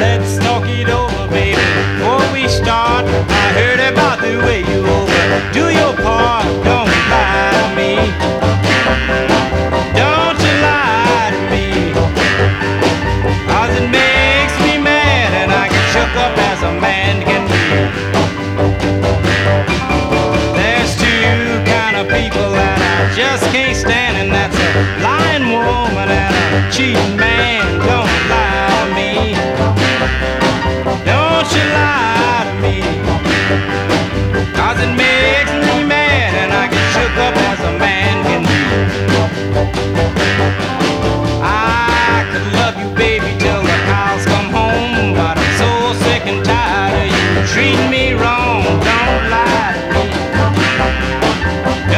let's talk it over, baby. Before we start, I heard about the way you overdo your part. Don't lie to me. Don't you lie to me. 'Cause it makes me mad and I get shook up as a man can be. There's two kind of people that I just can't stand, and that's a lying woman and a cheating man. Don't lie to me. Don't you lie to me. 'Cause it makes